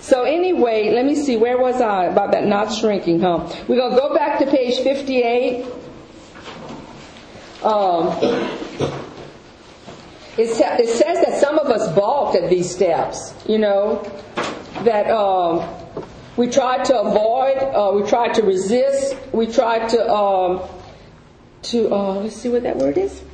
So anyway, let me see, where was I about that not shrinking, huh? We're going to go back to page 58. It says that some of us balked at these steps, that we tried to avoid, we tried to resist, we tried to let's see what that word is.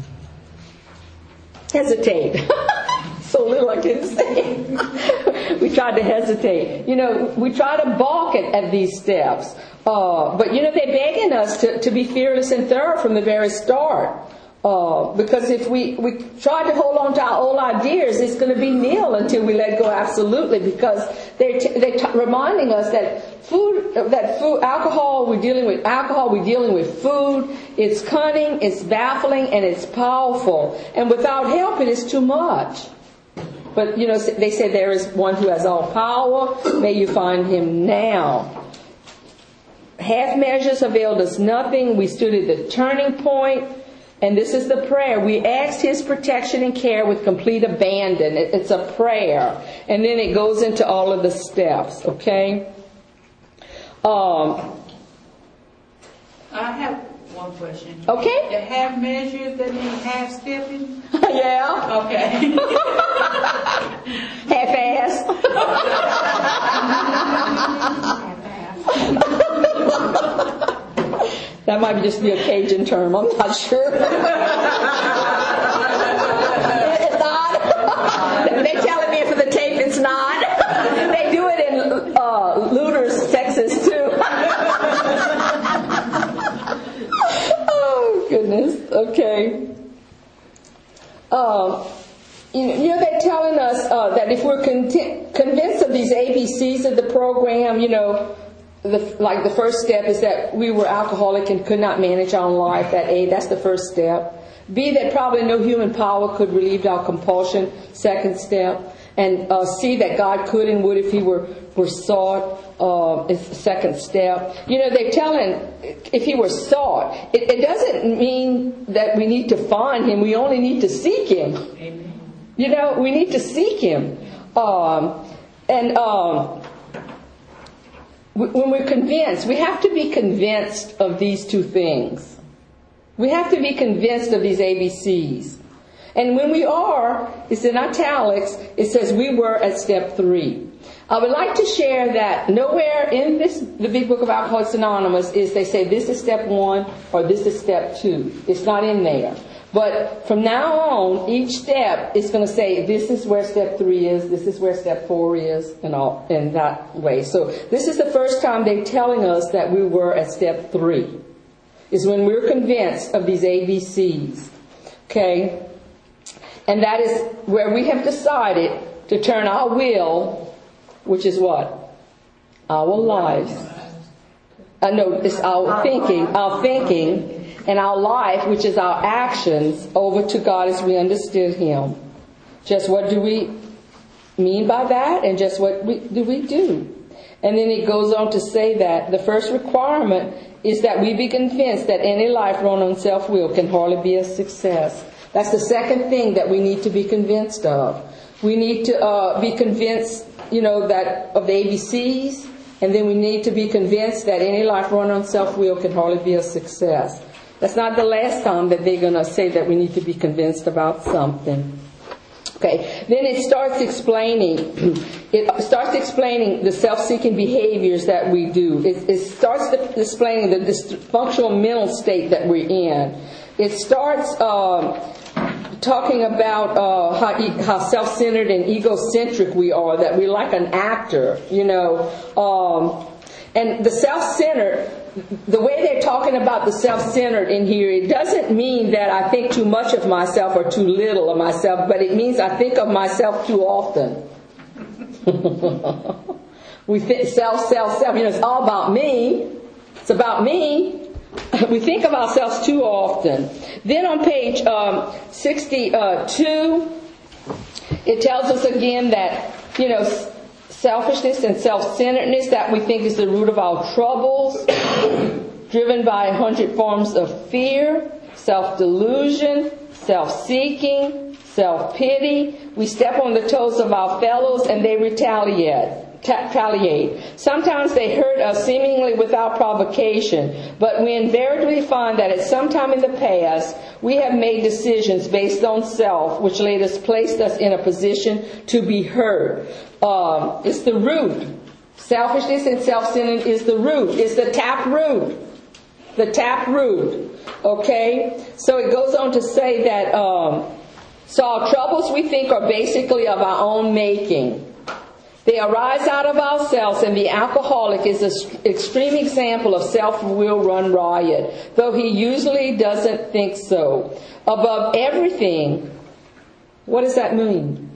Hesitate. So little I can say. We tried to hesitate. We try to balk at these steps. But they're begging us to be fearless and thorough from the very start. Because if we try to hold on to our old ideas, it's going to be nil until we let go absolutely. Because they're reminding us that alcohol, we're dealing with food. It's cunning, it's baffling, and it's powerful. And without help, it is too much. But, they say there is one who has all power. May you find him now. Half measures availed us nothing. We stood at the turning point. And this is the prayer. We asked his protection and care with complete abandon. It's a prayer. And then it goes into all of the steps, okay? I have one question. Okay. The half measures, that means half stepping? Yeah. Okay. Half-ass. That might just be a Cajun term. I'm not sure. It's not. They're telling me for the tape it's not. They do it in Looters, Texas, too. Oh, goodness. Okay. They're telling us that if we're convinced of these ABCs of the program, the first step is that we were alcoholic and could not manage our own life. That's the first step. B, that probably no human power could relieve our compulsion. Second step. And C, that God could and would if he were sought. Is the second step. They're telling if he were sought, it doesn't mean that we need to find him. We only need to seek him. Amen. We need to seek him. When we're convinced, we have to be convinced of these two things. We have to be convinced of these ABCs. And when we are, it's in italics, it says we were at step 3. I would like to share that nowhere in the Big Book of Alcoholics Anonymous they say this is step 1 or this is step 2. It's not in there. But from now on, each step is going to say this is where step 3 is, this is where step 4 is, and all in that way. So this is the first time they're telling us that we were at step 3. Is when we're convinced of these ABCs. Okay? And that is where we have decided to turn our will, which is what? Our lives. No, it's our thinking, and our life, which is our actions, over to God as we understood him. Just what do we mean by that? And just what do we do? And then it goes on to say that the first requirement is that we be convinced that any life run on self-will can hardly be a success. That's the second thing that we need to be convinced of. We need to be convinced, that of the ABCs, and then we need to be convinced that any life run on self-will can hardly be a success. That's not the last time that they're going to say that we need to be convinced about something. Okay, then it starts explaining the self-seeking behaviors that we do. It starts explaining the dysfunctional mental state that we're in. It starts talking about how self-centered and egocentric we are, that we're like an actor, and the self-centered, the way they're talking about the self-centered in here, it doesn't mean that I think too much of myself or too little of myself, but it means I think of myself too often. We think self. It's all about me. It's about me. We think of ourselves too often. Then on page 62, it tells us again that, selfishness and self-centeredness that we think is the root of our troubles, driven by 100 forms of fear, self-delusion, self-seeking, self-pity. We step on the toes of our fellows and they retaliate. retaliate. Sometimes they hurt us seemingly without provocation, but we invariably find that at some time in the past, we have made decisions based on self, which placed us in a position to be hurt. It's the root. Selfishness and self-centered is the root. It's the tap root. The tap root. Okay? So it goes on to say that, so our troubles we think are basically of our own making. They arise out of ourselves, and the alcoholic is an extreme example of self-will run riot, though he usually doesn't think so. Above everything, what does that mean?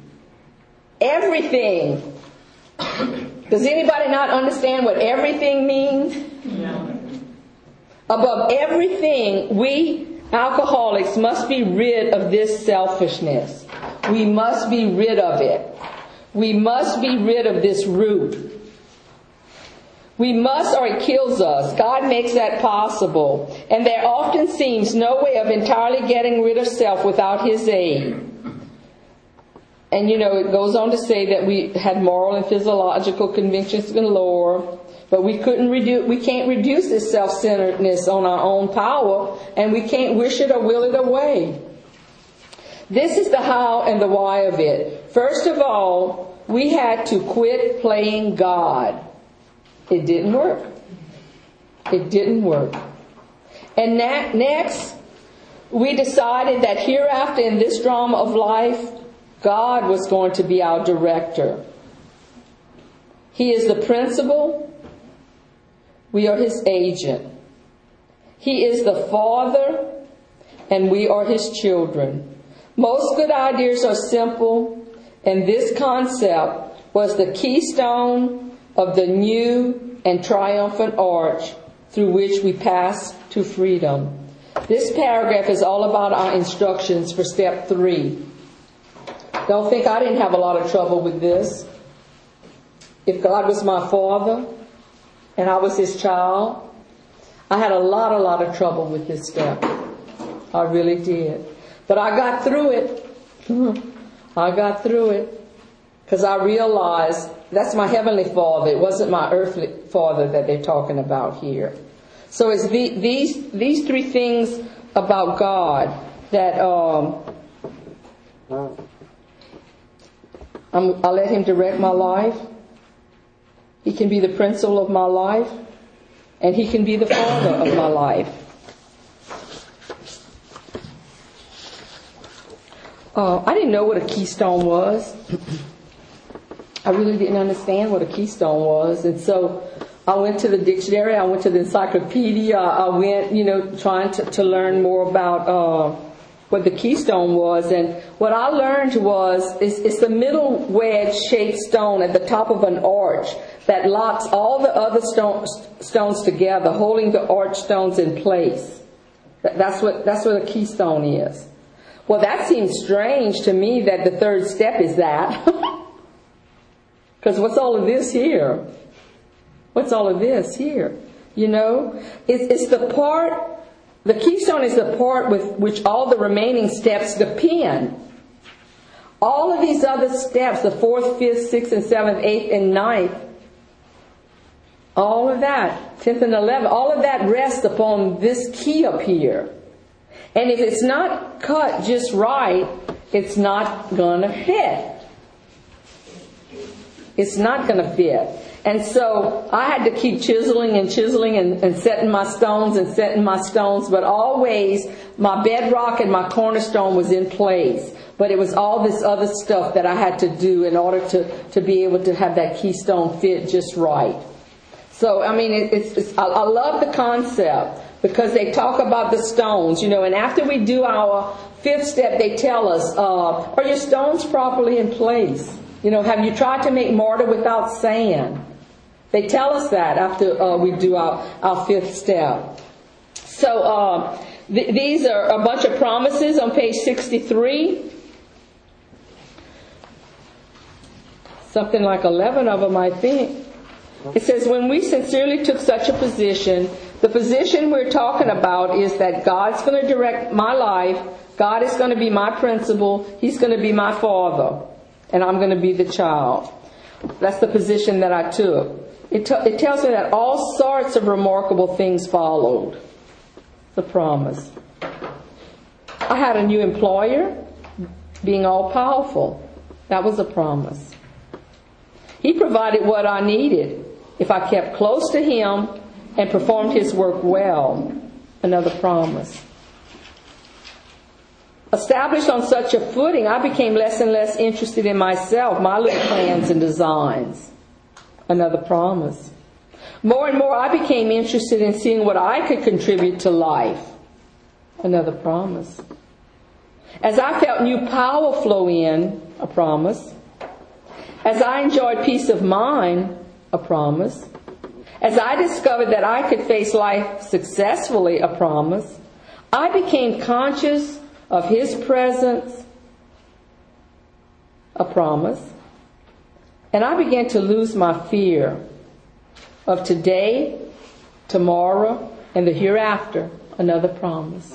Everything. Does anybody not understand what everything means? No. Above everything, we alcoholics must be rid of this selfishness. We must be rid of it. We must be rid of this root. We must, or it kills us. God makes that possible. And there often seems no way of entirely getting rid of self without His aid. And it goes on to say that we had moral and physiological convictions galore, but we can't reduce this self-centeredness on our own power, and we can't wish it or will it away. This is the how and the why of it. First of all, we had to quit playing God. It didn't work. It didn't work. And next, we decided that hereafter in this drama of life, God was going to be our director. He is the principal. We are His agent. He is the Father, and we are His children. Most good ideas are simple, and this concept was the keystone of the new and triumphant arch through which we pass to freedom. This paragraph is all about our instructions for step 3. Don't think I didn't have a lot of trouble with this. If God was my Father and I was His child, I had a lot of trouble with this step. I really did. But I got through it. I got through it. Because I realized that's my heavenly Father. It wasn't my earthly father that they're talking about here. So it's these 3 things about God that I'll let Him direct my life. He can be the principal of my life, and He can be the Father of my life. I didn't know what a keystone was. I really didn't understand what a keystone was, and so I went to the dictionary. I went to the encyclopedia. I went, trying to learn more about what the keystone was, and what I learned was it's the middle wedge-shaped stone at the top of an arch that locks all the other stones together, holding the arch stones in place. That's what a keystone is. Well, that seems strange to me that the 3rd step is that. Because what's all of this here? What's all of this here? It's the part. The keystone is the part with which all the remaining steps depend. All of these other steps, the 4th, 5th, 6th, and 7th, 8th, and 9th, all of that, 10th and 11th, all of that rests upon this key up here. And if it's not cut just right, it's not going to fit. It's not going to fit. And so I had to keep chiseling and setting my stones, but always my bedrock and my cornerstone was in place. But it was all this other stuff that I had to do in order to be able to have that keystone fit just right. So, I mean, I love the concept because they talk about the stones, and after we do our 5th step, they tell us, are your stones properly in place? Have you tried to make mortar without sand? They tell us that after we do our 5th step. So these are a bunch of promises on page 63. Something like 11 of them, I think. It says, when we sincerely took such a position, the position we're talking about is that God's going to direct my life. God is going to be my principal. He's going to be my Father. And I'm going to be the child. That's the position that I took. It tells me that all sorts of remarkable things followed the promise. I had a new employer, being all-powerful. That was a promise. He provided what I needed if I kept close to Him and performed His work well. Another promise. Established on such a footing, I became less and less interested in myself, my little plans and designs. Another promise. More and more I became interested in seeing what I could contribute to life. Another promise. As I felt new power flow in, a promise. As I enjoyed peace of mind, a promise. As I discovered that I could face life successfully, a promise. I became conscious of His presence, a promise. And I began to lose my fear of today, tomorrow, and the hereafter, another promise.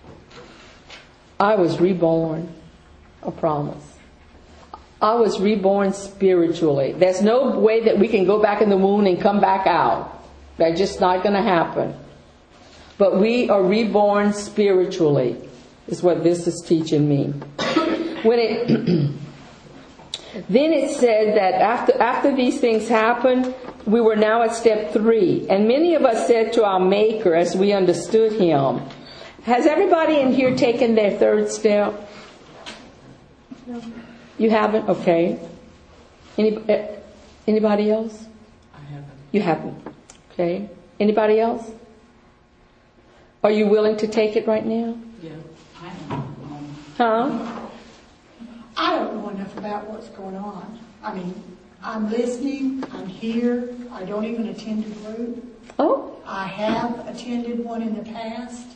I was reborn, a promise. I was reborn spiritually. There's no way that we can go back in the womb and come back out. That's just not going to happen. But we are reborn spiritually, is what this is teaching me. Then it said that after these things happened, we were now at step 3. And many of us said to our Maker as we understood Him, has everybody in here taken their third step? No. You haven't? Okay. Anybody else? I haven't. You haven't. Okay. Anybody else? Are you willing to take it right now? Yeah, I am. Huh? I don't know enough about what's going on. I mean, I'm listening, I'm here, I don't even attend a group. Oh? I have attended one in the past,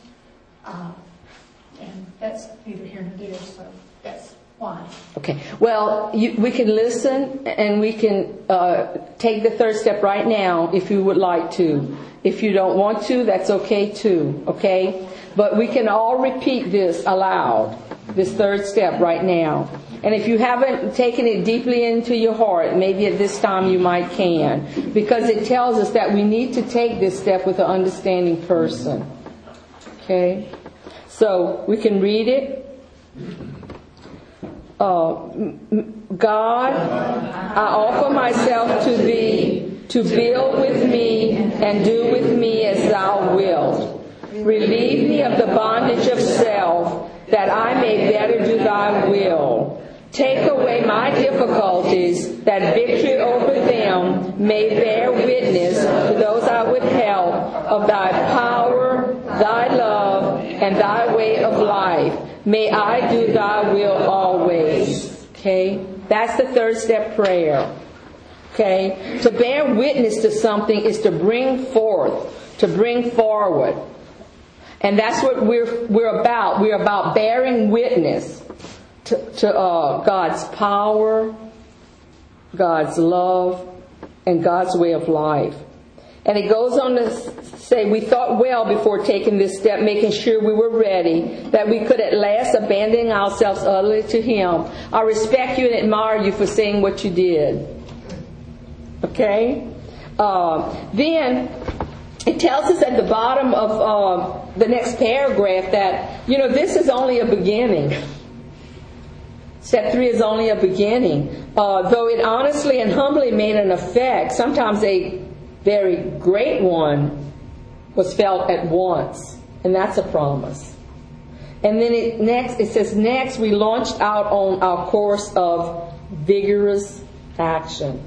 and that's neither here nor there, so that's why. Okay. Well, we can listen and we can take the third step right now if you would like to. If you don't want to, that's okay too. Okay? But we can all repeat this aloud, this third step right now. And if you haven't taken it deeply into your heart, maybe at this time you might can. Because it tells us that we need to take this step with an understanding person. Okay? So, we can read it. God, I offer myself to Thee to build with me and do with me as Thou wilt. Relieve me of the bondage of self, that I may better do Thy will. Take away my difficulties, that victory over them may bear witness to those I would help of Thy power, Thy love, and Thy way of life. May I do Thy will always. Okay? That's the third step prayer. Okay? To bear witness to something is to bring forth, to bring forward. And that's what we're about. We're about bearing witness to God's power, God's love, and God's way of life. And it goes on to say, we thought well before taking this step, making sure we were ready, that we could at last abandon ourselves utterly to Him. I respect you and admire you for saying what you did. Okay? Then it tells us at the bottom of the next paragraph that, this is only a beginning. Step 3 is only a beginning. Though it honestly and humbly made an effect, sometimes a very great one was felt at once. And that's a promise. And then it says, next we launched out on our course of vigorous action.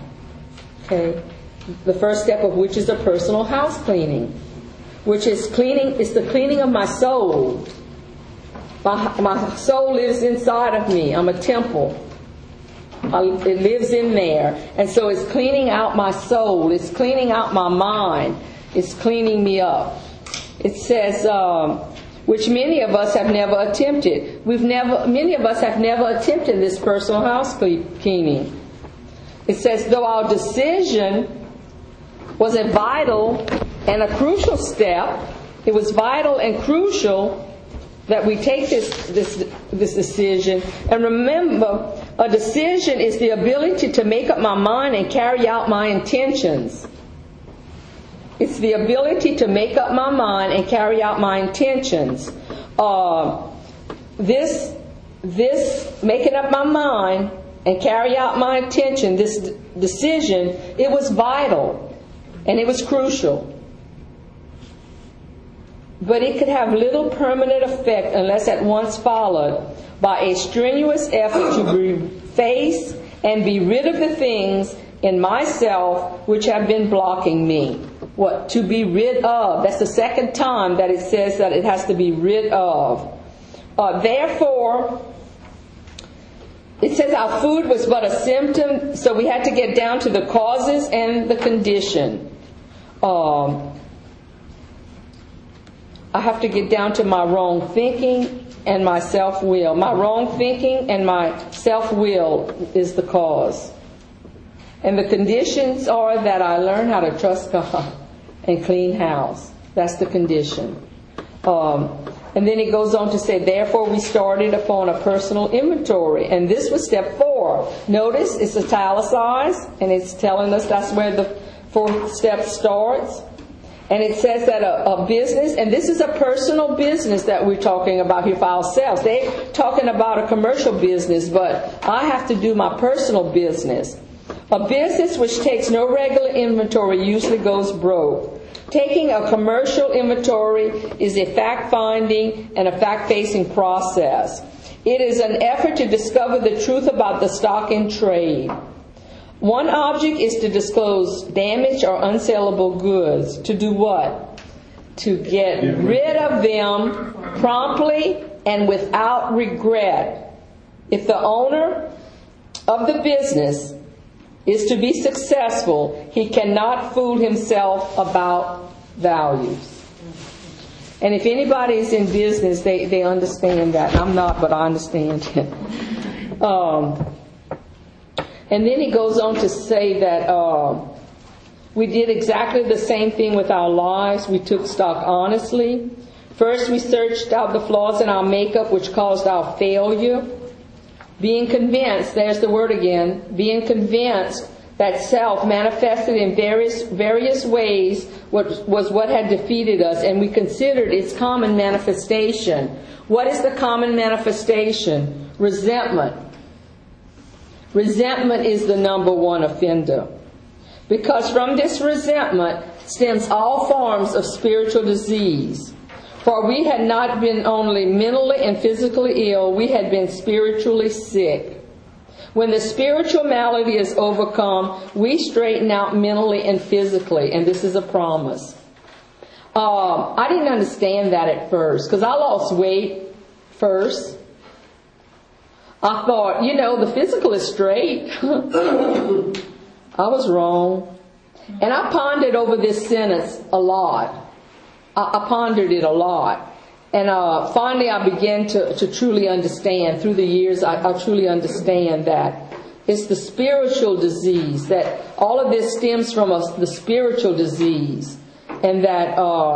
Okay? The first step of which is a personal house cleaning. Which is the cleaning of my soul. My soul lives inside of me. I'm a temple. It lives in there. And so it's cleaning out my soul. It's cleaning out my mind. It's cleaning me up. It says, which many of us have never attempted. Many of us have never attempted this personal house cleaning. It says, though our decision was a vital and a crucial step, it was vital and crucial that we take this decision. And remember, A decision is the ability to make up my mind and carry out my intentions. It's the ability to make up my mind and carry out my intentions. This making up my mind and carry out my intention, this decision, it was vital and it was crucial. But it could have little permanent effect unless at once followed by a strenuous effort to face and be rid of the things in myself which have been blocking me. What? To be rid of. That's the second time that it says that it has to be rid of. Therefore, it says our food was but a symptom, so we had to get down to the causes and the condition. I have to get down to my wrong thinking and my self-will. My wrong thinking and my self-will is the cause. And the conditions are that I learn how to trust God and clean house. That's the condition. And then it goes on to say, therefore we started upon a personal inventory. And this was step 4. Notice it's italicized, and it's telling us that's where the 4th step starts. And it says that a business, and this is a personal business that we're talking about here for ourselves. They're talking about a commercial business, but I have to do my personal business. A business which takes no regular inventory usually goes broke. Taking a commercial inventory is a fact-finding and a fact-facing process. It is an effort to discover the truth about the stock in trade. One object is to disclose damaged or unsellable goods. To do what? To get rid of them promptly and without regret. If the owner of the business is to be successful, he cannot fool himself about values. And if anybody is in business, they understand that. I'm not, but I understand it. And then he goes on to say that we did exactly the same thing with our lives. We took stock honestly. First, we searched out the flaws in our makeup which caused our failure. Being convinced, there's the word again, being convinced that self manifested in various ways was what had defeated us, and we considered its common manifestation. What is the common manifestation? Resentment. Resentment is the number one offender. Because from this resentment stems all forms of spiritual disease. For we had not been only mentally and physically ill, we had been spiritually sick. When the spiritual malady is overcome, we straighten out mentally and physically, and this is a promise. I didn't understand that at first, because I lost weight first. I thought, the physical is straight. I was wrong. And I pondered over this sentence a lot. I pondered it a lot. And finally I began to truly understand. Through the years, I truly understand that it's the spiritual disease, that all of this stems from the spiritual disease. And that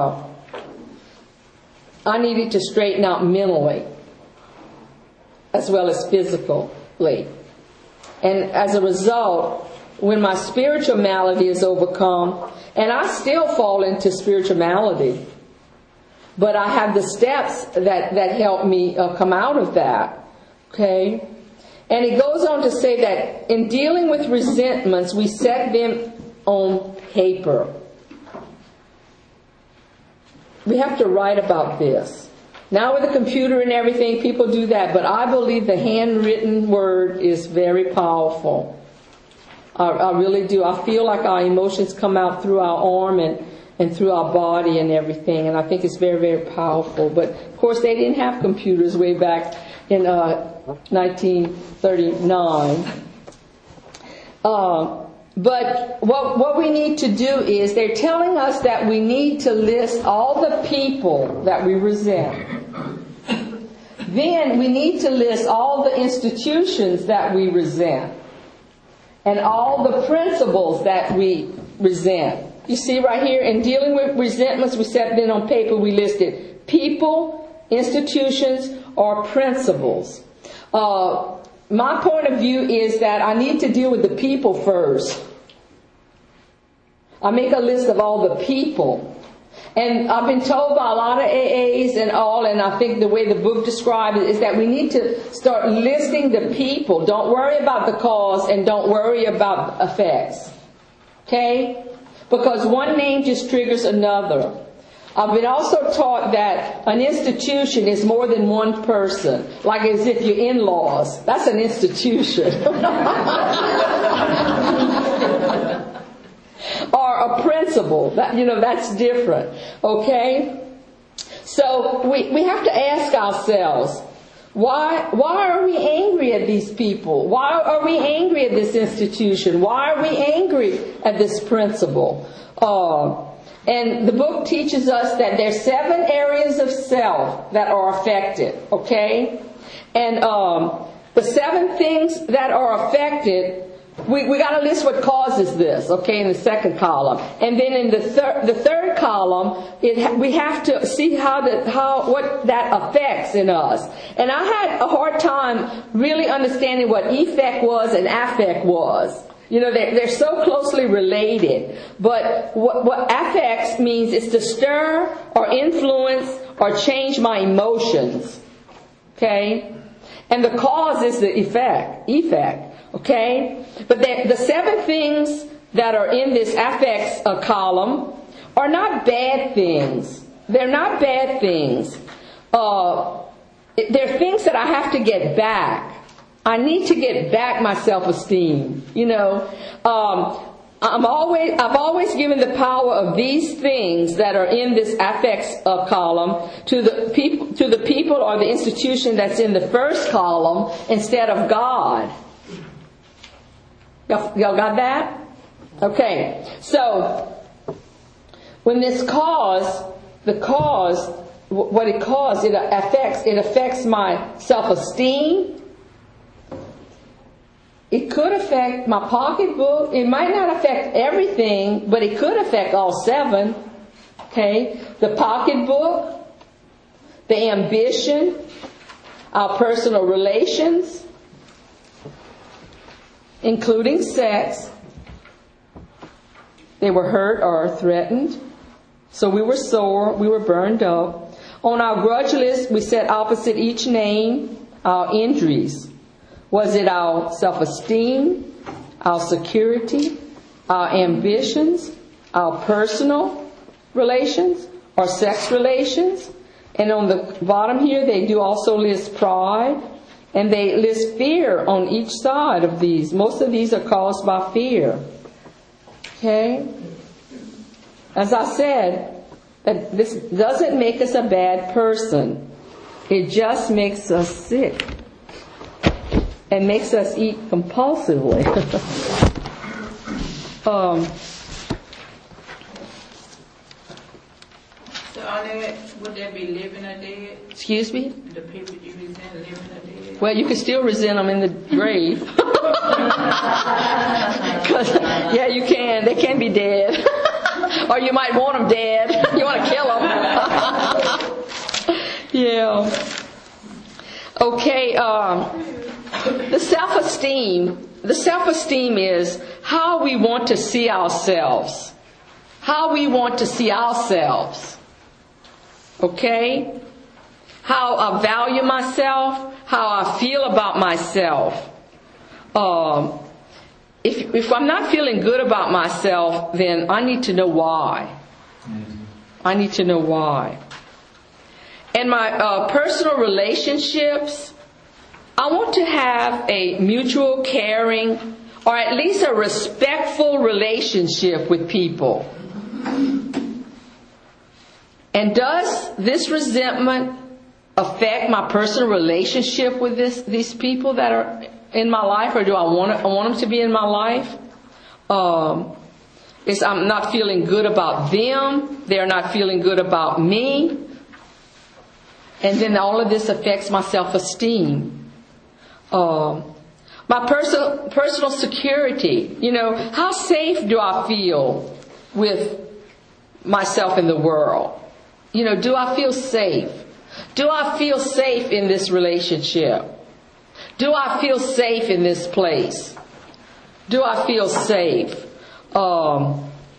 I needed to straighten out mentally as well as physically. And as a result, when my spiritual malady is overcome, and I still fall into spiritual malady, but I have the steps that help me come out of that. Okay? And it goes on to say that in dealing with resentments, we set them on paper. We have to write about this. Now with the computer and everything, people do that, but I believe the handwritten word is very powerful. I really do. I feel like our emotions come out through our arm and through our body and everything, and I think it's very, very powerful. But of course they didn't have computers way back in 1939. But what we need to do is, they're telling us that we need to list all the people that we resent. Then we need to list all the institutions that we resent. And all the principles that we resent. You see right here, in dealing with resentments, we set them on paper, we listed people, institutions, or principles. my point of view is that I need to deal with the people first. I make a list of all the people. And I've been told by a lot of AAs and all, and I think the way the book describes it, is that we need to start listing the people. Don't worry about the cause and don't worry about effects. Okay? Because one name just triggers another. I've been also taught that an institution is more than one person. Like as if your in-laws. That's an institution. Or a principle. That's different. Okay? So we have to ask ourselves, why are we angry at these people? Why are we angry at this institution? Why are we angry at this principle? And the book teaches us that there's 7 areas of self that are affected, okay? And the 7 things that are affected, we got to list what causes this, okay, in the second column. And then in the third column, we have to see what that affects in us. And I had a hard time really understanding what effect was and affect was. They're so closely related. But what affects means is to stir or influence or change my emotions. Okay? And the cause is the effect. Okay? But the 7 things that are in this affects column are not bad things. They're not bad things. They're things that I have to get back. I need to get back my self-esteem. I've always given the power of these things that are in this affects column to the people or the institution that's in the first column instead of God. Y'all got that? Okay. So when this what it causes, it affects my self-esteem. It could affect my pocketbook. It might not affect everything, but it could affect all 7. Okay? The pocketbook, the ambition, our personal relations, including sex. They were hurt or threatened. So we were sore, we were burned up. On our grudge list, we set opposite each name our injuries. Was it our self-esteem, our security, our ambitions, our personal relations, or sex relations? And on the bottom here, they do also list pride, and they list fear on each side of these. Most of these are caused by fear. Okay? As I said, that this doesn't make us a bad person. It just makes us sick. And makes us eat compulsively. So would that be living or dead? Excuse me? The people you resent, living or dead? Well, you can still resent them in the grave. 'Cause, yeah, you can. They can be dead. Or you might want them dead. You want to kill them. Yeah. Okay, the self-esteem is how we want to see ourselves. How we want to see ourselves. Okay? How I value myself, how I feel about myself. If I'm not feeling good about myself, then I need to know why. I need to know why. And my personal relationships, I want to have a mutual caring or at least a respectful relationship with people. And does this resentment affect my personal relationship with these people that are in my life, or do I want them to be in my life? I'm not feeling good about them. They're not feeling good about me. And then all of this affects my self-esteem. My personal security. How safe do I feel with myself in the world? Do I feel safe? Do I feel safe in this relationship? Do I feel safe in this place? Do I feel safe? Our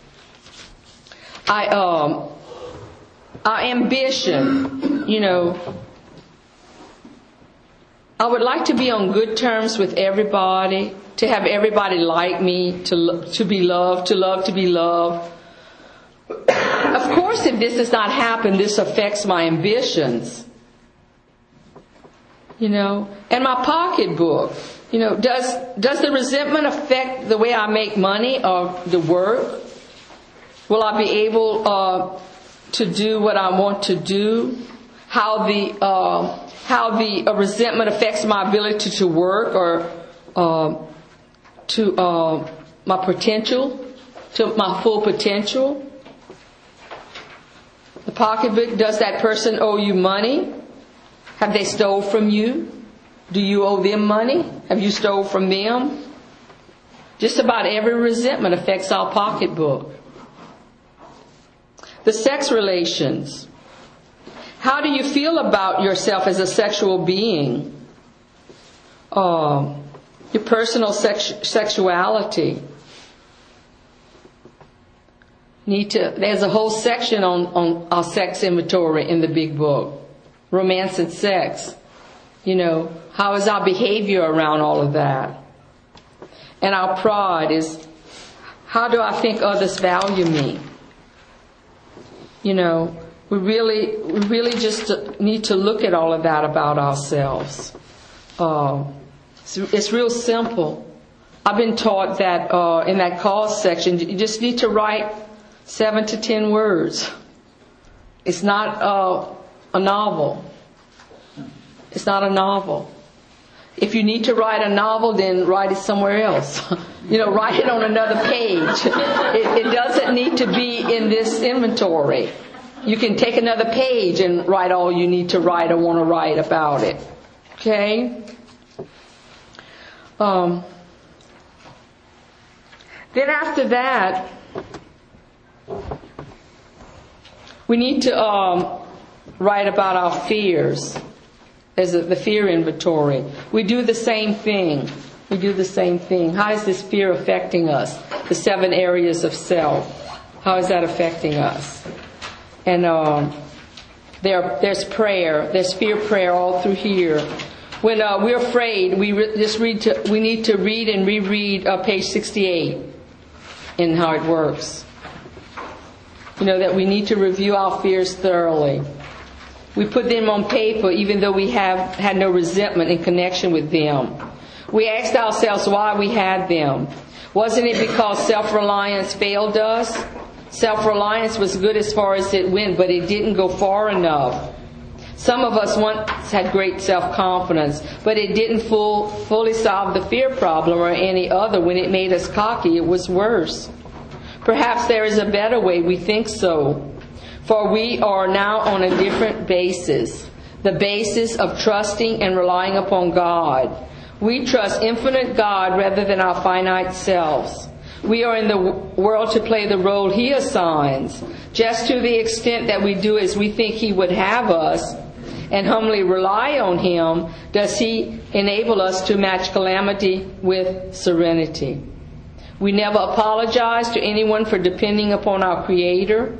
ambition, I would like to be on good terms with everybody, to have everybody like me, to be loved, to be loved. Of course, if this does not happen, this affects my ambitions. And my pocketbook. Does the resentment affect the way I make money or the work? Will I be able to do what I want to do? How the resentment affects my ability to work or to my potential, to my full potential? The pocketbook, does that person owe you money? Have they stole from you? Do you owe them money? Have you stole from them? Just about every resentment affects our pocketbook. The sex relations. How do you feel about yourself as a sexual being? Your personal sexuality. There's a whole section on our sex inventory in the big book. Romance and sex. How is our behavior around all of that? And our pride is, how do I think others value me? We really just need to look at all of that about ourselves. It's real simple. I've been taught that in that cause section, you just need to write 7 to 10 words. It's not a novel. It's not a novel. If you need to write a novel, then write it somewhere else. Write it on another page. It doesn't need to be in this inventory. You can take another page and write all you need to write or want to write about it. Okay? Then after that, we need to write about our fears. There's the fear inventory. We do the same thing. How is this fear affecting us? The 7 areas of self. How is that affecting us? And there's prayer. There's fear prayer all through here. When we're afraid, we need to read and reread page 68 in how it works. That we need to review our fears thoroughly. We put them on paper even though we have had no resentment in connection with them. We asked ourselves why we had them. Wasn't it because self-reliance failed us? Self-reliance was good as far as it went, but it didn't go far enough. Some of us once had great self-confidence, but it didn't fully solve the fear problem or any other. When it made us cocky, it was worse. Perhaps there is a better way. We think so. For we are now on a different basis. The basis of trusting and relying upon God. We trust infinite God rather than our finite selves. We are in the world to play the role He assigns. Just to the extent that we do as we think He would have us and humbly rely on Him, does He enable us to match calamity with serenity. We never apologize to anyone for depending upon our Creator.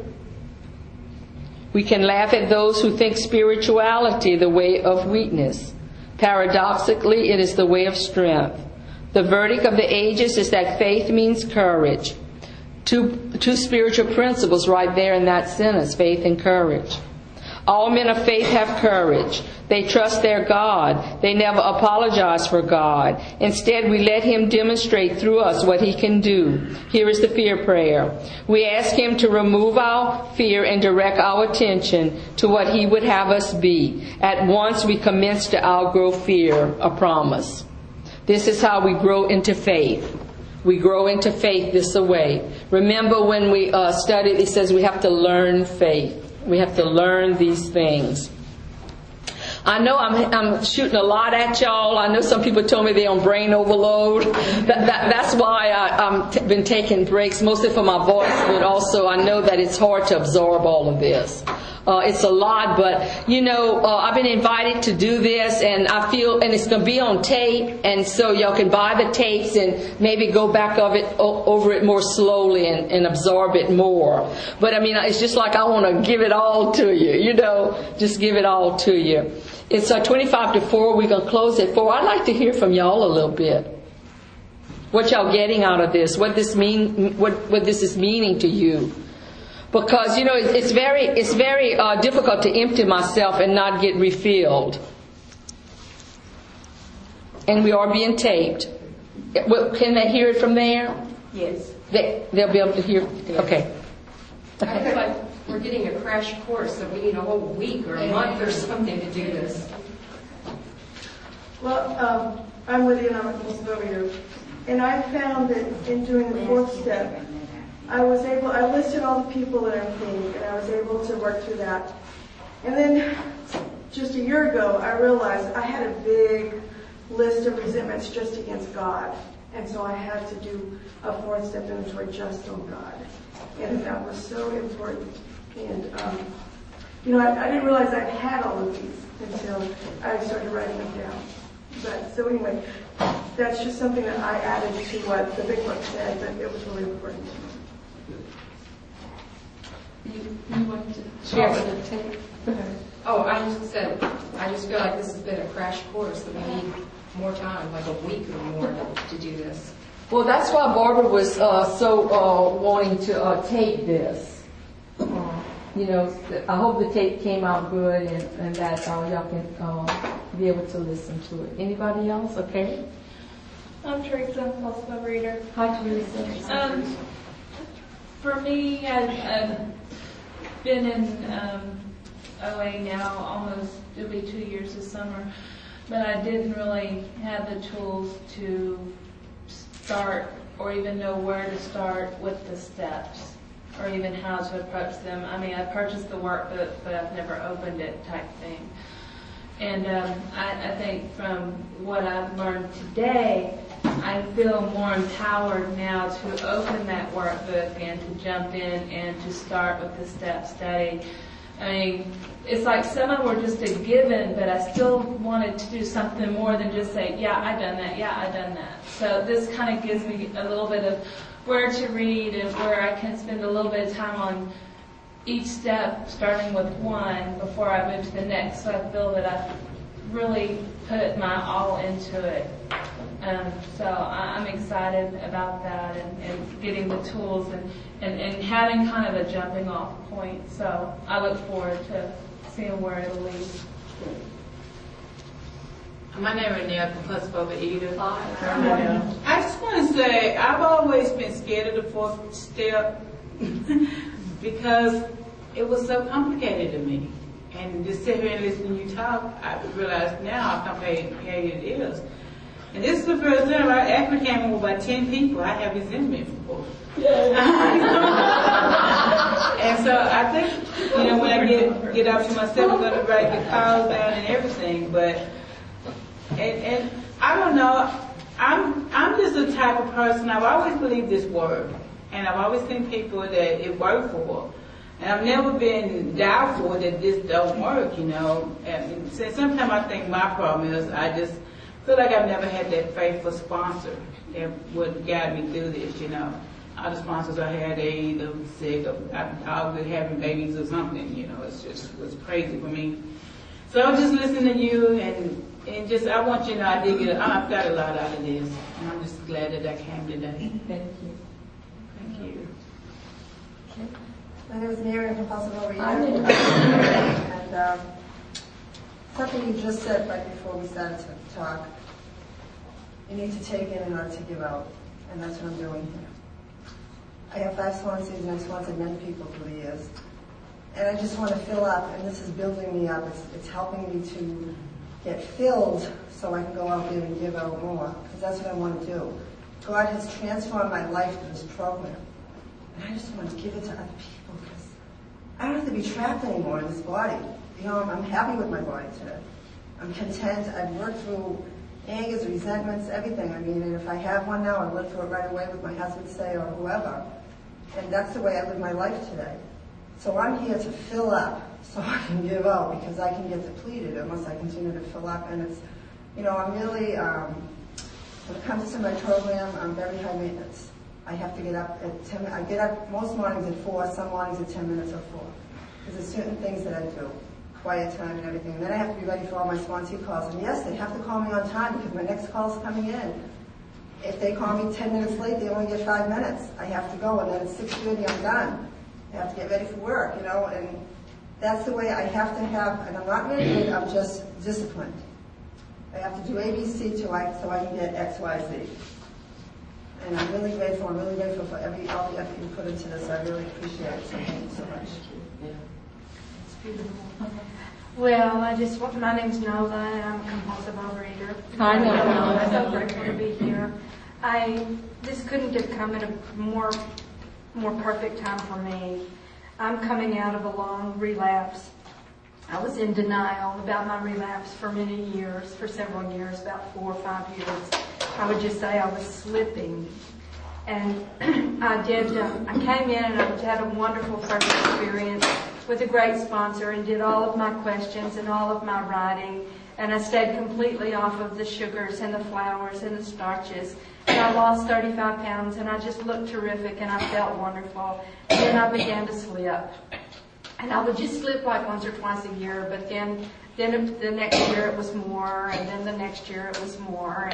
We can laugh at those who think spirituality the way of weakness. Paradoxically, it is the way of strength. The verdict of the ages is that faith means courage. Two spiritual principles right there in that sentence, faith and courage. All men of faith have courage. They trust their God. They never apologize for God. Instead, we let Him demonstrate through us what He can do. Here is the fear prayer. We ask Him to remove our fear and direct our attention to what He would have us be. At once we commence to outgrow fear, a promise. This is how we grow into faith. We grow into faith this way. Remember when we studied, it says we have to learn faith. We have to learn these things. I know I'm shooting a lot at y'all. I know some people told me they're on brain overload. That's why I've been taking breaks, mostly for my voice, but also I know that it's hard to absorb all of this. It's a lot, but I've been invited to do this, and I feel, and it's going to be on tape, and so y'all can buy the tapes and maybe go back over it more slowly and absorb it more. But I mean, it's just like I want to give it all to you, just give it all to you. It's 25 to 4. We're going to close at 4. I'd like to hear from y'all a little bit. What y'all getting out of this? What this is meaning to you? Because it's very difficult to empty myself and not get refilled. And we are being taped. Can they hear it from there? Yes. They'll be able to hear. Okay. I feel like we're getting a crash course, that we need a whole week or a month or something to do this. Well, I'm Lydia, and I'm a compulsive overeater. And I found that in doing the 4th step, I listed all the people that I'm seeing, and I was able to work through that. And then just a year ago, I realized I had a big list of resentments just against God. And so I had to do a 4th step inventory just on God. And that was so important. And, I didn't realize I had all of these until I started writing them down. But so anyway, that's just something that I added to what the big book said, but it was really important to me. You want to share the tape? Oh, I just feel like this has been a crash course, that we need more time, like a week or more to do this. Well, that's why Barbara was so wanting to tape this. I hope the tape came out good and that y'all can be able to listen to it. Anybody else? Okay. I'm Teresa, compulsive overeater. Hi, Teresa. For me, I've been in OA now almost, it'll be 2 years this summer, but I didn't really have the tools to start or even know where to start with the steps or even how to approach them. I mean, I purchased the workbook, but I've never opened it type thing. And I think from what I've learned today, I feel more empowered now to open that workbook and to jump in and to start with the step study. I mean, it's like some of them were just a given, but I still wanted to do something more than just say, yeah, I've done that, yeah, I've done that. So this kind of gives me a little bit of where to read and where I can spend a little bit of time on each step, starting with one before I move to the next. So I feel that I've really put my all into it. So I'm excited about that and getting the tools and having kind of a jumping off point. So I look forward to seeing where it'll lead. My name is Neil, compulsive overeater. I just want to say I've always been scared of the 4th step because it was so complicated to me. And just sit here and listen to you talk, I realize now how complicated it is. And this is the first time I actually came in with about 10 people I have resentment for. And so I think, when I get up to myself, I'm going to write the calls down and everything. But, and I don't know, I'm just the type of person, I've always believed this word. And I've always seen people that it worked for. And I've never been doubtful that this don't work, And sometimes I think my problem is I just feel like I've never had that faithful sponsor that would guide me through this, All the sponsors I had, they either sick or I was having babies or something, it was crazy for me. So I'm just listening to you and just, I want you to know I've got a lot out of this. And I'm just glad that I came today. Thank you. Thank you. Okay. My name is Mary, I'm compulsive overeater. And something you just said right before we started to talk, you need to take in order to give out. And that's what I'm doing here. I have 5 Swanseas and I've sponsored many people through the years. And I just want to fill up, and this is building me up. It's helping me to get filled so I can go out there and give out more, because that's what I want to do. God has transformed my life through this program. And I just want to give it to other people, because I don't have to be trapped anymore in this body. I'm happy with my body today. I'm content. I've worked through angers, resentments, everything. And if I have one now, I work through it right away with my husband, say, or whoever. And that's the way I live my life today. So I'm here to fill up so I can give out, because I can get depleted unless I continue to fill up. And it's, I'm really, when it comes to my program, I'm very high maintenance. I have to get up at 10, I get up most mornings at 4, some mornings at 10 minutes or 4. Because there's certain things that I do, quiet time and everything. And then I have to be ready for all my sponsee calls. And yes, they have to call me on time because my next call's coming in. If they call me 10 minutes late, they only get 5 minutes. I have to go, and then at 6:30 I'm done. I have to get ready for work, and that's the way I have to have, and I'm not rigid, I'm just disciplined. I have to do ABC so I can get X, Y, Z. And I'm really grateful for all the effort you put into this. I really appreciate it, so thank you so much. It's beautiful. Well, my name's Nola, and I'm a compulsive overeater. Hi, Nola. I'm so grateful to be here. This couldn't have come at a more perfect time for me. I'm coming out of a long relapse. I was in denial about my relapse for many years, for several years, about 4 or 5 years. I would just say I was slipping. And I came in and I had a wonderful first experience with a great sponsor and did all of my questions and all of my writing. And I stayed completely off of the sugars and the flours and the starches. And I lost 35 pounds and I just looked terrific and I felt wonderful. And then I began to slip. And I would just slip like once or twice a year, but then the next year it was more, and then the next year it was more.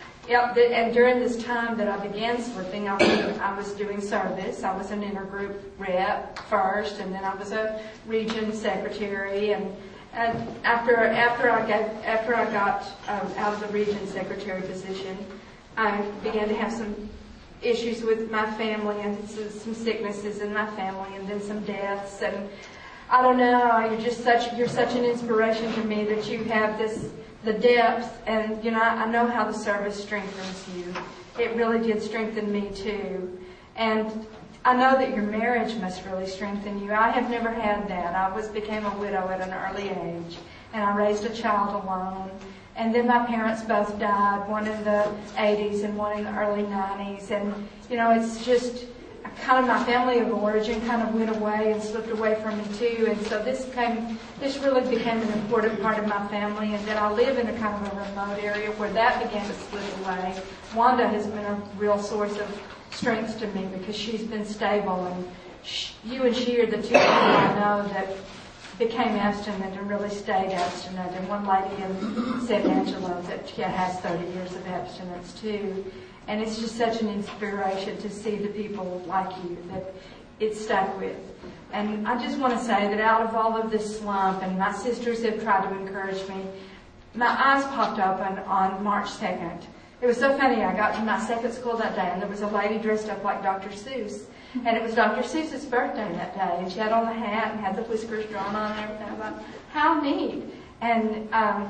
And during this time that I began slipping, I was doing service. I was an intergroup rep first, and then I was a region secretary. And after I got out of the region secretary position, I began to have some issues with my family and some sicknesses in my family, and then some deaths. And I don't know, you're such an inspiration to me that you have the depth, and I know how the service strengthens you. It really did strengthen me too. And I know that your marriage must really strengthen you. I have never had that. I became a widow at an early age, and I raised a child alone. And then my parents both died, one in the 80s and one in the early 90s. And, it's just kind of my family of origin kind of went away and slipped away from me too. And so this really became an important part of my family. And then I live in a kind of a remote area where that began to slip away. Wanda has been a real source of strength to me because she's been stable. And you and she are the two people I know that became abstinent and really stayed abstinent. And one lady in San Angelo that has 30 years of abstinence too. And it's just such an inspiration to see the people like you that it stuck with. And I just want to say that out of all of this slump, and my sisters have tried to encourage me, my eyes popped open on March 2nd. It was so funny. I got to my second school that day, and there was a lady dressed up like Dr. Seuss. And it was Dr. Seuss's birthday that day, and she had on the hat and had the whiskers drawn on and everything. I thought, how neat. And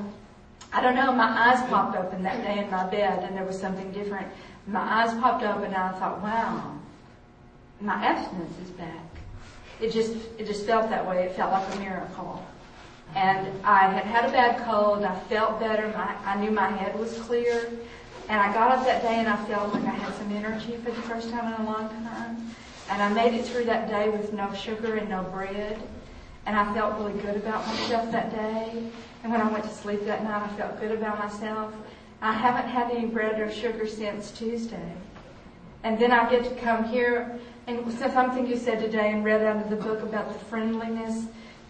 I don't know, my eyes popped open that day in my bed, and there was something different. My eyes popped open, and I thought, wow, my abstinence is back. It just felt that way. It felt like a miracle. And I had a bad cold. I felt better. I knew my head was clear. And I got up that day, and I felt like I had some energy for the first time in a long time. And I made it through that day with no sugar and no bread. And I felt really good about myself that day. And when I went to sleep that night, I felt good about myself. I haven't had any bread or sugar since Tuesday. And then I get to come here, and something you said today and read out of the book about the friendliness,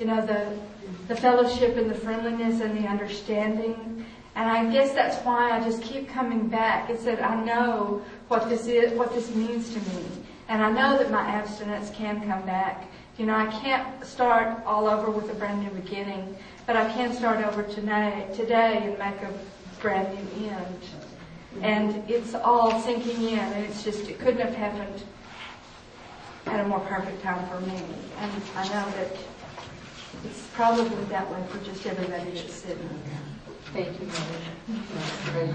the fellowship and the friendliness and the understanding. And I guess that's why I just keep coming back. It's that I know what this is, what this means to me. And I know that my abstinence can come back. I can't start all over with a brand new beginning, but I can start over today and make a brand new end. And it's all sinking in, and it couldn't have happened at a more perfect time for me. And I know that it's probably that way for just everybody that's sitting. Thank you, Mary.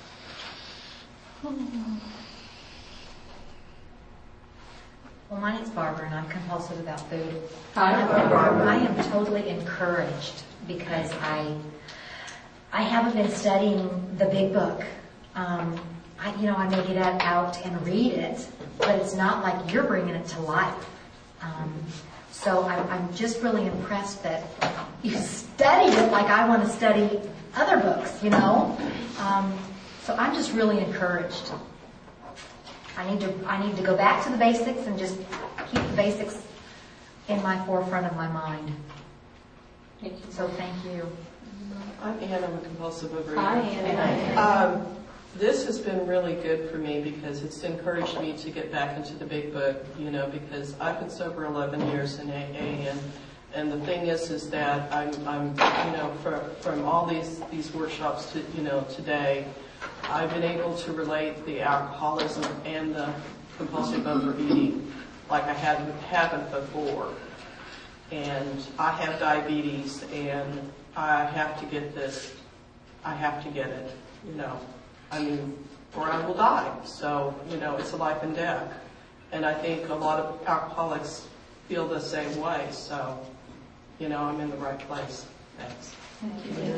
Well, my name's Barbara, and I'm compulsive about food. Hi, Barbara. I am totally encouraged because I haven't been studying the big book. I may get out and read it, but it's not like you're bringing it to life. So I'm just really impressed that you studied it like I want to study other books, you know. So I'm just really encouraged. I need to go back to the basics and just keep the basics in my forefront of my mind. Thank you. So thank you. I'm Ann. I'm a compulsive overeater. Hi, Ann. This has been really good for me because it's encouraged me to get back into the big book, you know, because I've been sober 11 years in AA, and the thing is that I'm you know, from all these workshops to, you know, today, I've been able to relate the alcoholism and the compulsive overeating like I haven't before. And I have diabetes, and I have to get this. I have to get it, you know. I mean, or I will die. So, you know, it's a life and death. And I think a lot of alcoholics feel the same way. So, you know, I'm in the right place. Thanks. Thank you.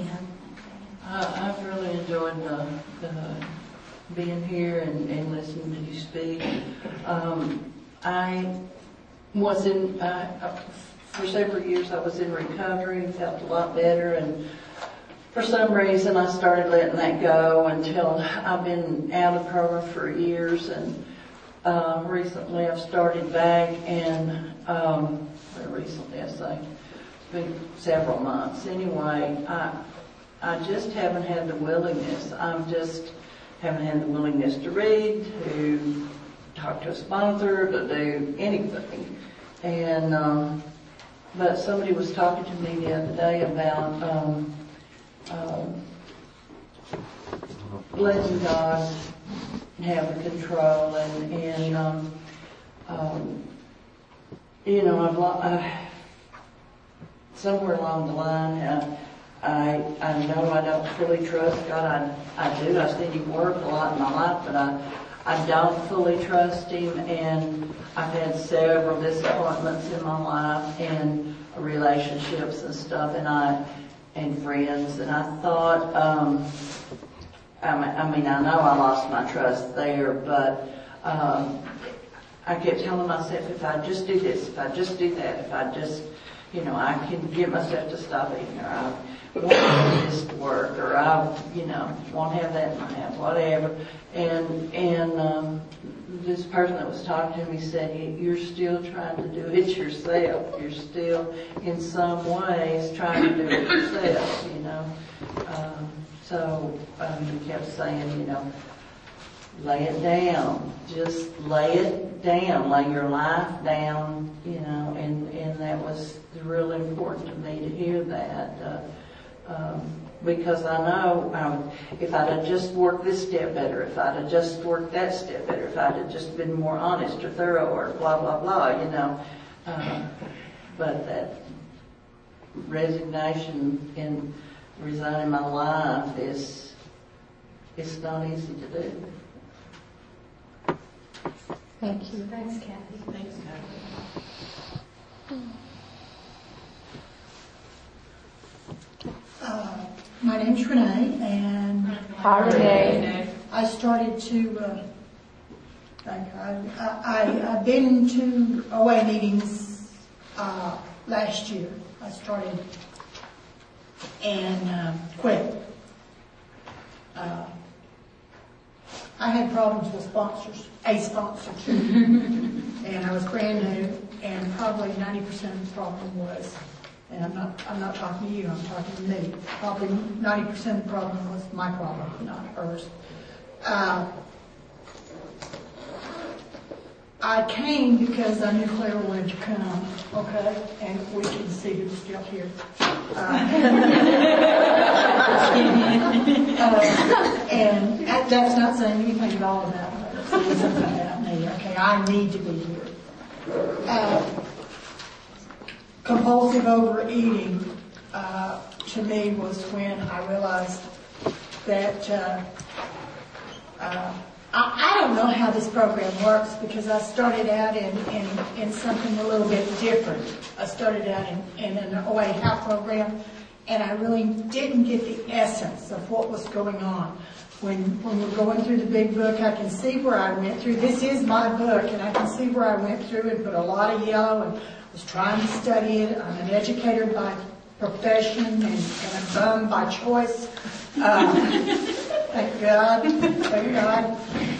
I've really enjoyed being here and listening to you speak. I was in, for several years I was in recovery and felt a lot better, and for some reason I started letting that go until I've been out of program for years, and recently I've started back, and recently I say, it's been several months. Anyway, I just haven't had the willingness. Haven't had the willingness to read, to talk to a sponsor, to do anything. And but somebody was talking to me the other day about letting God have the control, and you know, somewhere along the line, I know I don't fully trust God. I do. I've seen Him work a lot in my life, but I don't fully trust Him, and I've had several disappointments in my life, and relationships and stuff, and friends, and I thought, I mean, I know I lost my trust there, but I kept telling myself, if I just do this, if I just do that, if I just, you know, I can get myself to stop eating, or I won't have this to work, or I, you know, won't have that in my house, whatever. And this person that was talking to me said, you're still trying to do it yourself. You're still, in some ways, trying to do it yourself, you know. So he kept saying, you know, lay it down. Just lay it down. Lay your life down, you know, and that was really important to me to hear that. Because I know if I'd have just worked this step better, if I'd have just worked that step better, if I'd have just been more honest or thorough or blah, blah, blah, you know. But that resignation in resigning my life it's not easy to do. Thank you. Thanks, Kathy. Thanks, Kathy. My name's Renee, and Hi, Renee. I started to, I've been to OA meetings last year. I started and quit. I had problems with a sponsor too, and I was brand new, and probably 90% of the problem was, and I'm not talking to you, I'm talking to me. Probably 90% of the problem was my problem, not hers. I came because I knew Claire wanted to come, okay? And we can see who's still here. And that's not saying anything at all about her. It's saying something about me, okay? I need to be here. Compulsive overeating, to me, was when I realized that I don't know how this program works, because I started out in something a little bit different. I started out in an OA HOW program, and I really didn't get the essence of what was going on. when we're going through the big book, I can see where I went through. This is my book, and I can see where I went through and put a lot of yellow and was trying to study it. I'm an educator by profession and a bum by choice. Thank God. Thank God.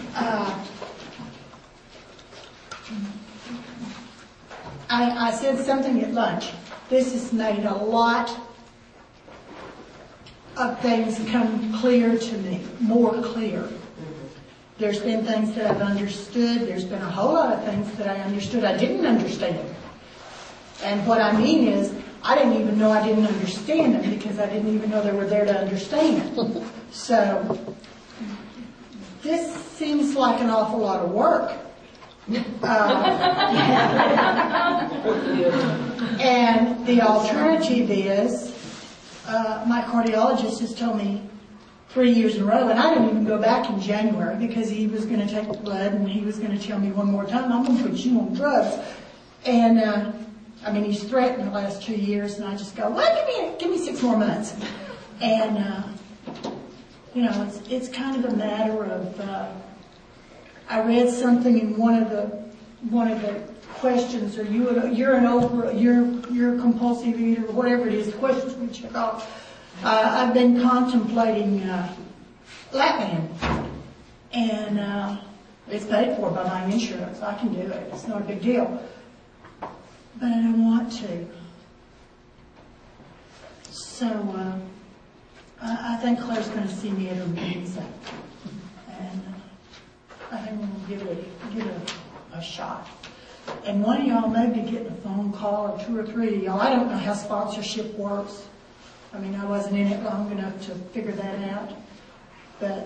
I said something at lunch. This has made a lot of things come clear to me, more clear. There's been things that I've understood. There's been a whole lot of things that I understood I didn't understand. And what I mean is, I didn't even know I didn't understand them because I didn't even know they were there to understand. So, this seems like an awful lot of work. And the alternative is, my cardiologist has told me 3 years in a row, and I didn't even go back in January because he was going to take the blood and he was going to tell me one more time, I'm going to put you on drugs. And, he's threatened the last 2 years, and I just go, well, give me 6 more months. And, it's kind of a matter of, I read something in one of the questions, or you're a compulsive eater, or whatever it is, the questions we check off. I've been contemplating lap band, and it's paid for by my insurance. I can do it. It's not a big deal. But I don't want to. So I think Claire's going to see me at her meetings, and I think we'll give it a shot. And one of y'all may be getting a phone call, or 2 or 3 of y'all. I don't know how sponsorship works. I wasn't in it long enough to figure that out. But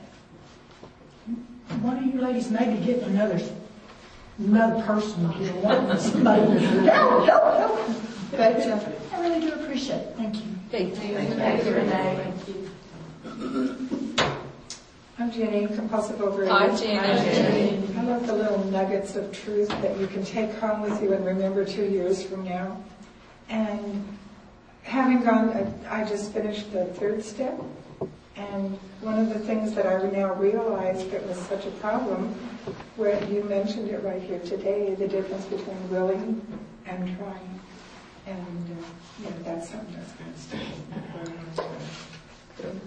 one of you ladies may be getting another person here wanting somebody. Help. But I really do appreciate it. Thank you. Thank you. Thank you, Renee. Thank you. I'm Jenny, compulsive overeater. Hi, Jenny. I love the little nuggets of truth that you can take home with you and remember 2 years from now. And having gone, I just finished the 3rd step. And one of the things that I now realize that was such a problem, where you mentioned it right here today, the difference between willing and trying. And that's something that's going to stay for a long time.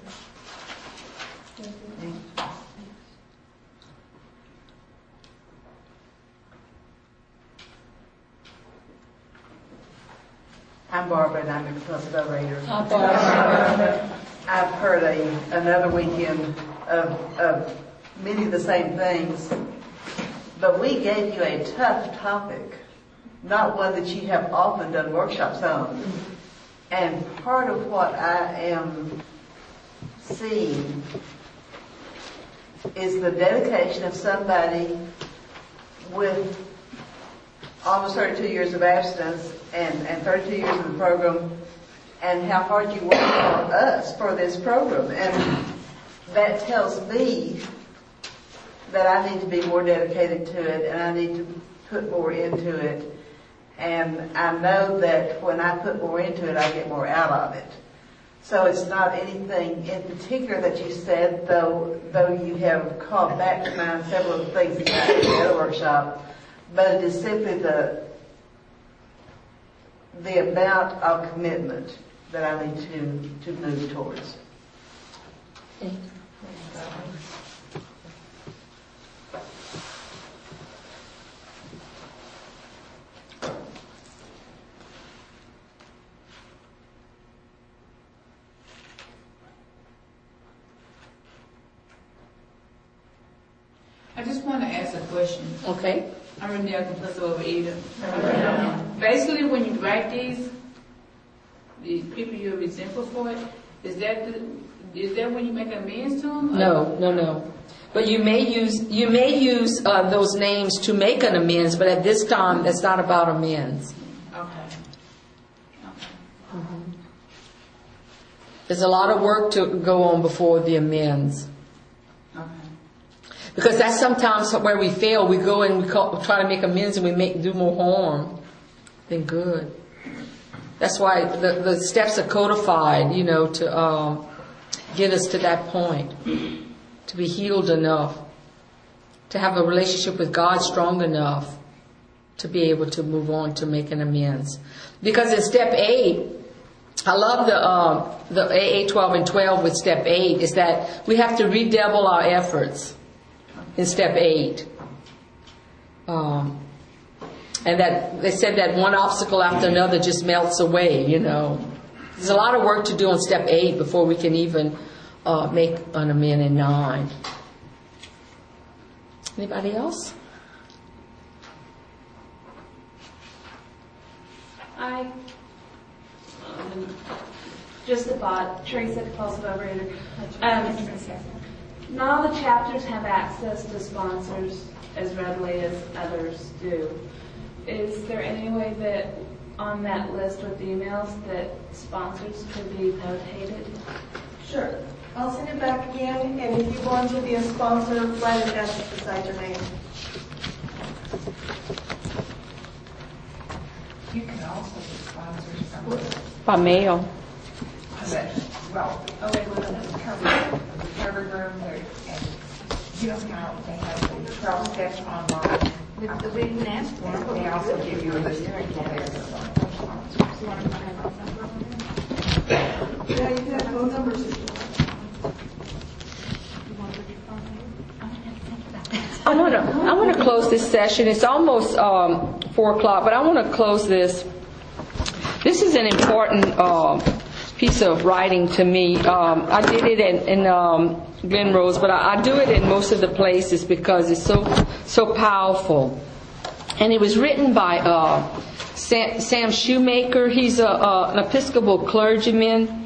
I'm Barbara, and I'm a compulsive overeater. Hi, Barbara. I've heard another weekend of many of the same things, but we gave you a tough topic, not one that you have often done workshops on. And part of what I am seeing is the dedication of somebody with almost 32 years of abstinence and 32 years of the program, and how hard you work for us for this program. And that tells me that I need to be more dedicated to it, and I need to put more into it. And I know that when I put more into it, I get more out of it. So it's not anything in particular that you said, though you have called back to mind several of the things that you said in the other workshop, but it is simply the amount of commitment that I need to move towards. I just want to ask a question. Okay. I'm Renee, compulsive overeater. Basically, when you write these, the people you're resentful for it, is that when you make amends to them? No. But you may use those names to make an amends, but at this time, it's not about amends. Okay. Mm-hmm. There's a lot of work to go on before the amends. Because that's sometimes where we fail. We go and we try to make amends and we do more harm than good. That's why the steps are codified, to get us to that point. to be healed enough, to have a relationship with God strong enough to be able to move on to make an amends. Because in step 8, I love the AA 12 and 12 with step 8, is that we have to redouble our efforts in step 8. And that they said that one obstacle after another just melts away, you know. There's a lot of work to do on step 8 before we can even make an amend in 9. Anybody else? Just a thought, Teresa, compulsive overeater. Not all the chapters have access to sponsors as readily as others do. Is there any way that on that list with emails that sponsors could be notated? Sure. I'll send it back again, and if you want to be a sponsor, write an S beside your name. You can also be sponsored somewhere. By mail. Well, recovery room, and discount, they have the 12 steps online. We didn't ask for it. They also give you a list of people there. Yeah, you can have phone numbers if you want. I want to close this session. It's almost 4 o'clock, but I want to close this. This is an important piece of writing to me. I did it in Glen Rose, but I do it in most of the places because it's so powerful. And it was written by Sam Shoemaker. He's an Episcopal clergyman.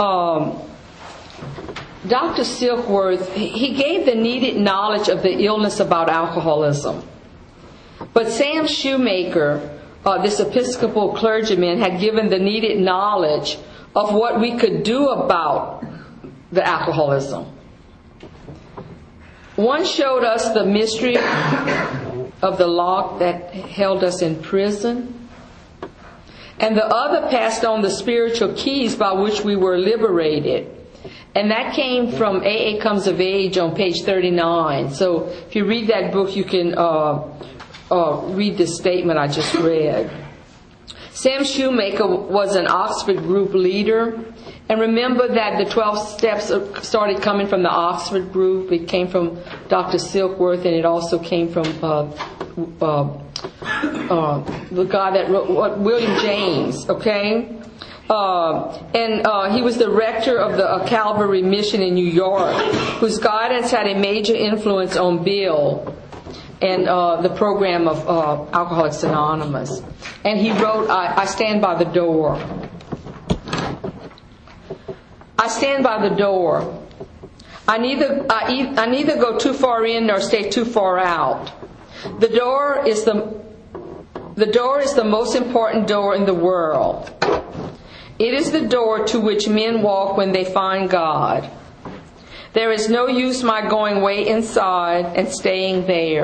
Dr. Silkworth, he gave the needed knowledge of the illness about alcoholism. But Sam Shoemaker, this Episcopal clergyman, had given the needed knowledge of what we could do about the alcoholism. One showed us the mystery of the lock that held us in prison, and the other passed on the spiritual keys by which we were liberated. And that came from AA Comes of Age on page 39. So if you read that book, you can read this statement I just read. Sam Shoemaker was an Oxford group leader. And remember that the 12 steps started coming from the Oxford group. It came from Dr. Silkworth, and it also came from the guy that wrote, William James, okay? And he was the rector of the Calvary Mission in New York, whose guidance had a major influence on Bill and the program of Alcoholics Anonymous. And he wrote, I stand by the door. I stand by the door. I neither go too far in nor stay too far out. The door is the most important door in the world. It is the door to which men walk when they find God. There is no use my going way inside and staying there,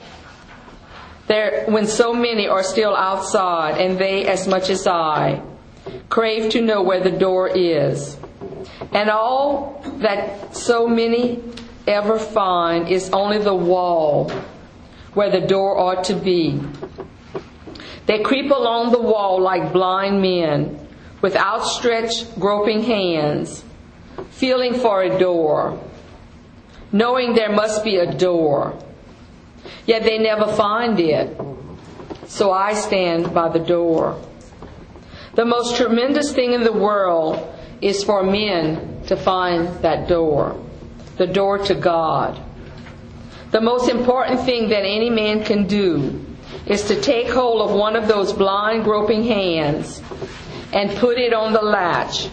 when so many are still outside, and they, as much as I, crave to know where the door is. And all that so many ever find is only the wall where the door ought to be. They creep along the wall like blind men, with outstretched, groping hands, feeling for a door, knowing there must be a door. Yet they never find it. So I stand by the door. The most tremendous thing in the world is for men to find that door, the door to God. The most important thing that any man can do is to take hold of one of those blind, groping hands and put it on the latch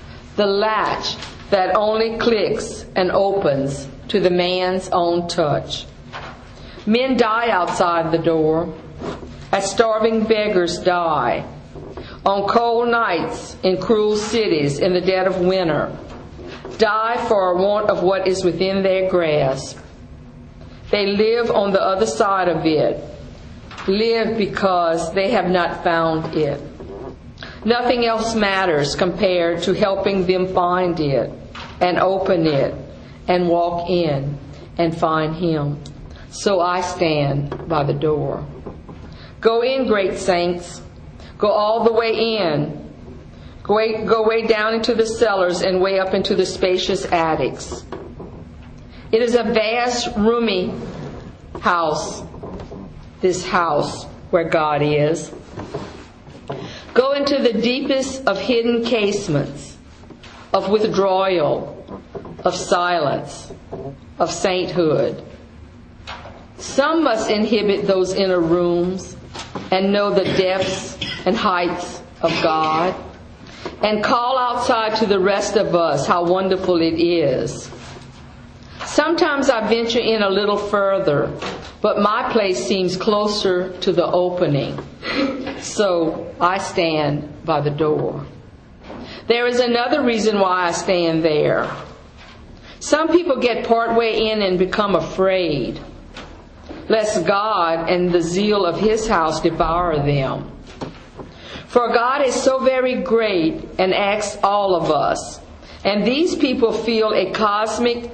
that only clicks and opens to the man's own touch. Men die outside the door, as starving beggars die, on cold nights in cruel cities in the dead of winter, die for want of what is within their grasp. They live on the other side of it, live because they have not found it. Nothing else matters compared to helping them find it and open it and walk in and find him. So I stand by the door. Go in, great saints. Go all the way in. Go way down into the cellars and way up into the spacious attics. It is a vast, roomy house, this house where God is. Go into the deepest of hidden casements, of withdrawal, of silence, of sainthood. Some must inhabit those inner rooms and know the depths and heights of God, and call outside to the rest of us how wonderful it is. Sometimes I venture in a little further, but my place seems closer to the opening. So I stand by the door. There is another reason why I stand there. Some people get partway in and become afraid, lest God and the zeal of His house devour them. For God is so very great and asks all of us. And these people feel a cosmic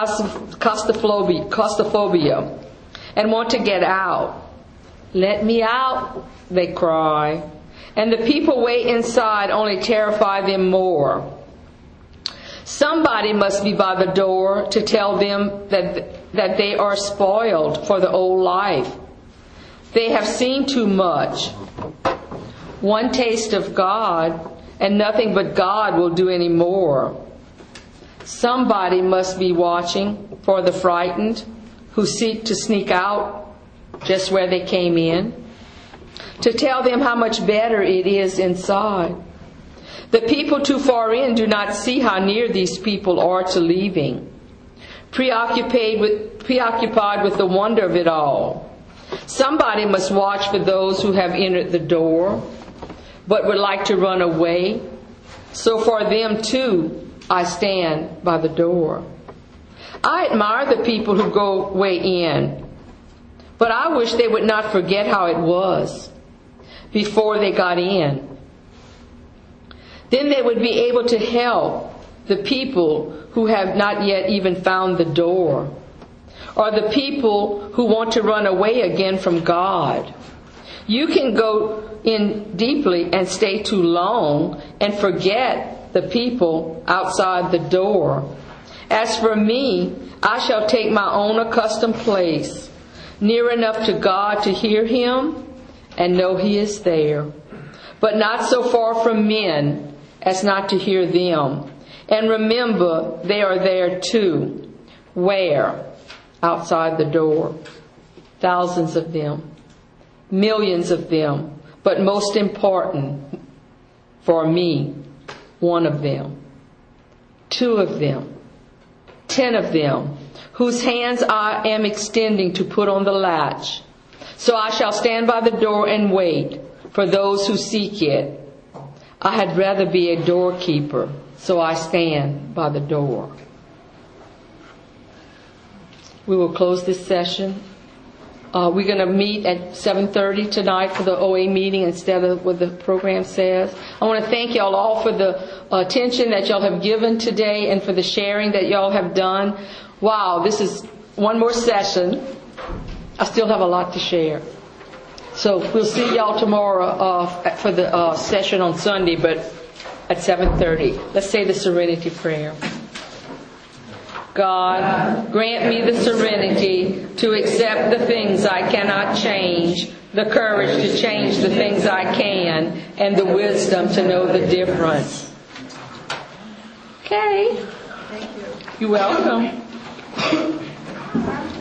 claustrophobia and want to get out. Let me out, they cry. And the people way inside only terrify them more. Somebody must be by the door to tell them that they are spoiled for the old life. They have seen too much. One taste of God, and nothing but God will do any more. Somebody must be watching for the frightened who seek to sneak out just where they came in, to tell them how much better it is inside. The people too far in do not see how near these people are to leaving, preoccupied with the wonder of it all. Somebody must watch for those who have entered the door, but would like to run away. So for them too, I stand by the door. I admire the people who go way in, but I wish they would not forget how it was before they got in. Then they would be able to help the people who have not yet even found the door, or the people who want to run away again from God. You can go in deeply and stay too long and forget the people outside the door. As for me, I shall take my own accustomed place, near enough to God to hear Him and know He is there, but not so far from men as not to hear them. And remember, they are there too. Where? Outside the door. Thousands of them. Millions of them. But most important, for me, one of them. 2 of them. 10 of them, whose hands I am extending to put on the latch. So I shall stand by the door and wait for those who seek it. I had rather be a doorkeeper, so I stand by the door. We will close this session. We're going to meet at 7:30 tonight for the OA meeting instead of what the program says. I want to thank y'all all for the attention that y'all have given today and for the sharing that y'all have done. Wow, this is one more session. I still have a lot to share. So we'll see y'all tomorrow for the session on Sunday, but at 7:30. Let's say the serenity prayer. God, grant me the serenity to accept the things I cannot change, the courage to change the things I can, and the wisdom to know the difference. Okay. Thank you. You're welcome.